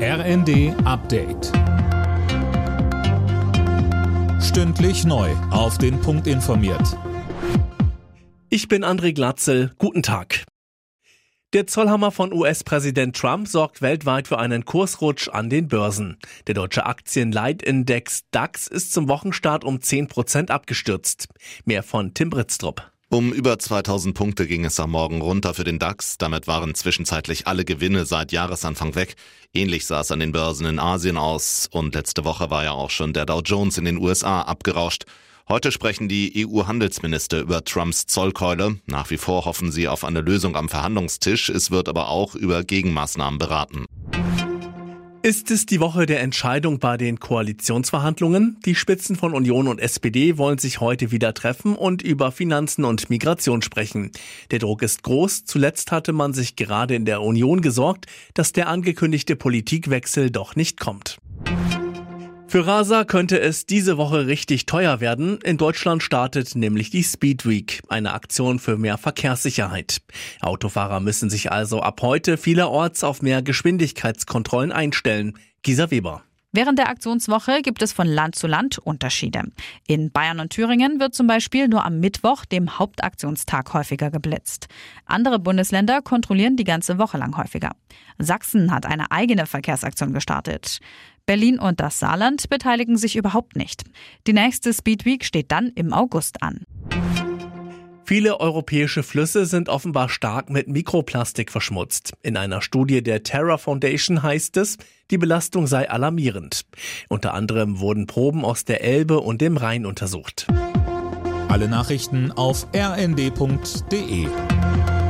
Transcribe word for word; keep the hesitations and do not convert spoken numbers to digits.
R N D Update. Stündlich neu auf den Punkt informiert. Ich bin André Glatzel. Guten Tag. Der Zollhammer von U S-Präsident Trump sorgt weltweit für einen Kursrutsch an den Börsen. Der deutsche Aktienleitindex DAX ist zum Wochenstart um zehn Prozent abgestürzt. Mehr von Tim Britztrup. Um über zweitausend Punkte ging es am Morgen runter für den DAX. Damit waren zwischenzeitlich alle Gewinne seit Jahresanfang weg. Ähnlich sah es an den Börsen in Asien aus. Und letzte Woche war ja auch schon der Dow Jones in den U S A abgerauscht. Heute sprechen die E U-Handelsminister über Trumps Zollkeule. Nach wie vor hoffen sie auf eine Lösung am Verhandlungstisch. Es wird aber auch über Gegenmaßnahmen beraten. Ist es die Woche der Entscheidung bei den Koalitionsverhandlungen? Die Spitzen von Union und S P D wollen sich heute wieder treffen und über Finanzen und Migration sprechen. Der Druck ist groß. Zuletzt hatte man sich gerade in der Union gesorgt, dass der angekündigte Politikwechsel doch nicht kommt. Für Rasa könnte es diese Woche richtig teuer werden. In Deutschland startet nämlich die Speed Week, eine Aktion für mehr Verkehrssicherheit. Autofahrer müssen sich also ab heute vielerorts auf mehr Geschwindigkeitskontrollen einstellen. Gisa Weber. Während der Aktionswoche gibt es von Land zu Land Unterschiede. In Bayern und Thüringen wird zum Beispiel nur am Mittwoch, dem Hauptaktionstag, häufiger geblitzt. Andere Bundesländer kontrollieren die ganze Woche lang häufiger. Sachsen hat eine eigene Verkehrsaktion gestartet. Berlin und das Saarland beteiligen sich überhaupt nicht. Die nächste Speed Week steht dann im August an. Viele europäische Flüsse sind offenbar stark mit Mikroplastik verschmutzt. In einer Studie der Terra Foundation heißt es, die Belastung sei alarmierend. Unter anderem wurden Proben aus der Elbe und dem Rhein untersucht. Alle Nachrichten auf r n d punkt d e.